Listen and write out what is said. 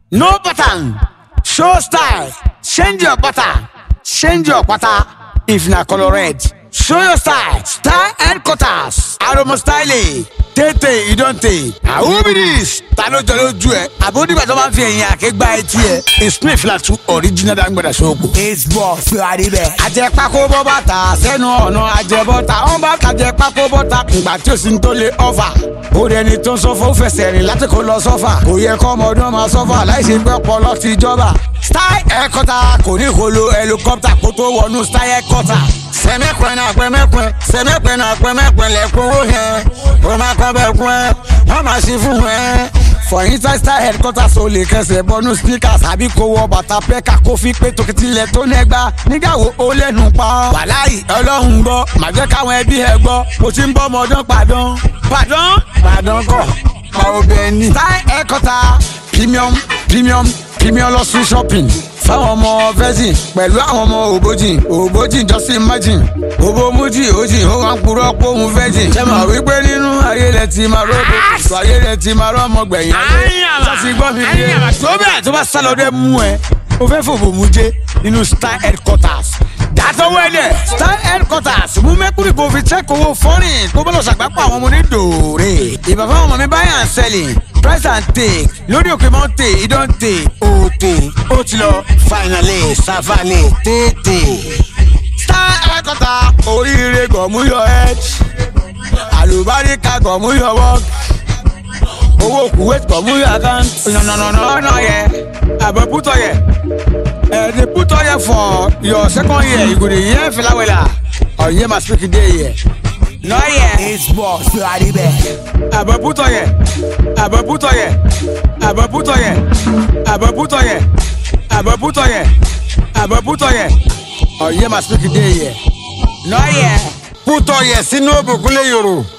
No pattern. Show style. Change your pattern. Change your pattern. If na color red. Show your style. Style headquarters. Aroma styling. Tete, you don't take. Who be this? Tano jolo jue. Abodi ba to man fi eyin akegba eti e. It's Smith Latu original dangbada soko. It's boss Aribe. Aje pako bo bata senu ọ̀nà aje bota. On ba aje pako bota ngba tí ó sì ń tó lè offer. Ó de ni tó sọ fo fẹsẹ̀ rìn láti kó lọ sọ́fà. Kò yẹ ko modun ma sọ́fà láì ṣe pé ọpọlọ ti jọba. Style headquarter kò ní kó lo helicopter kó tó wọnú style headquarter. Sẹ́mẹ́pẹ́ náà pẹ́mẹ́pẹ́, sẹ́mẹ́pẹ́ náà pẹ́mẹ́pẹ́ lẹ́kọ̀ọ́ yẹn. Ó máa kọ́ bẹ́ẹ̀ kún ẹ́, wọ́n máa ṣe fún ẹ. For inside style headquarters o lè kẹsẹ̀ bọ́nú speakers àbí kó wọ bàtà pẹ́ka kó fi pé tòkìtìlẹ̀ tó nẹ́gbà. Nígbà wo ó lẹ́nu pa? Wàláì Ọlọ́run gbọ́, màá jẹ́ káwọn ẹbí ẹ gbọ́. Mo ti ń bọ́ ọmọdún pàdán. Pàdán kọ̀, pa obìnrin ni. Style headquarters premium lọ sí shopping. Fáwọn ọmọ virgin pẹ̀lú àwọn ọmọ òbójì just imagine. Òbómújì ó máa ń purọ́ pé òun virgin. Ṣé màá wí pé nínú ayé rẹ̀ ti máa rọ́bù sọ ayé rẹ̀ ti máa rọ́mọ gbẹ̀yìn ayé. Sọ́sì gbọ́ mi rí ẹ. Tó bẹ́ẹ̀ tó bá sálọ́dẹ mú ẹ, o fẹ́ fòbò mú jẹ́ nínú style headquarters. Dàtọ̀ wẹ̀lẹ̀ style headquarters mú mẹ́kúrì kò fi check owó foreign kó bọ́lọ̀ ṣàgbápọ̀ àwọn ọmọ ní dòòrè. Ìbàbá ọmọ mi buy and selling. Price and take lórí òkè mọ́tè ìdọ́ǹtè òtè ó ti lọ finally savale tètè. Style headquarter oríire gọ̀múyọ̀ edge àlùbáríkà gọ̀múyọ̀ work owó kuwait gọ̀múyọ̀ account. No yẹ àbẹ̀ pútọ̀ yẹ the pútọ̀ yẹ for your second year you go dey hear filawela or hear my speaking day here. No yeah. It's boss Aribe. Abaputo ye. Oh yeah, my speaking day here. No yeah. Puto ye sinu obukunle yoro.